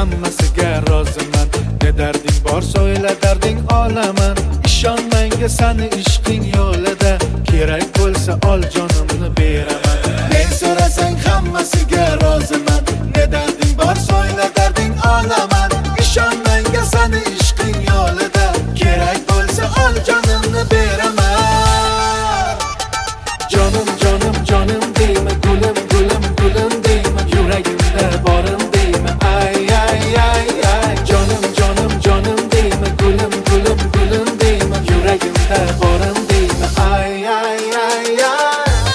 hammasiga roziman. Ne darding bor so'yla, darding olaman. Ishon menga sani ishqing yo'lida, kerak bo'lsa ol jonimni beraman. Ne so'rasang hammasiga roziman. Ne darding bor so'yla, darding olaman. Ishon menga sani ishqing yo'lida, kerak bo'lsa ol jonimni beraman. Jonim jonim jonim deyman, gulim gulim gulim deyman, yuragimda borim deyman. Ay ay ay ay, jonim jonim jonim deyman, gulim gulim gulim deyman, yuragimda borim deyman. Ay ay ay ay.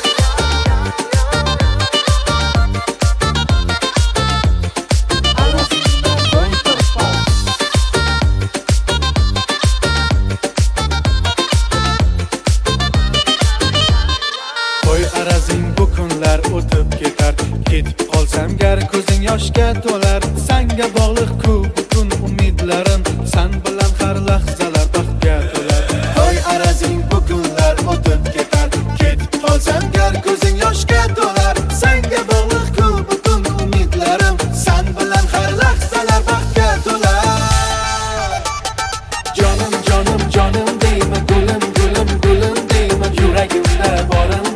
Qo'y arazing bu kunlar o'tib ketar, ketib qolsam gar ko'zing yoshga to'lar. Senga bog'liq-ku butun umidlarim, sen bilan har lahzalar baxtga to'lar. Qo'y arazing bu kunlar o'tib ketar, ketib qolsam gar ko'zing yoshga to'lar. Senga bog'liq-ku butun umidlarim, sen bilan har lahzalar baxtga to'lar. Jonim jonim jonim deyman, gulim gulim gulim deyman, yuragimda borim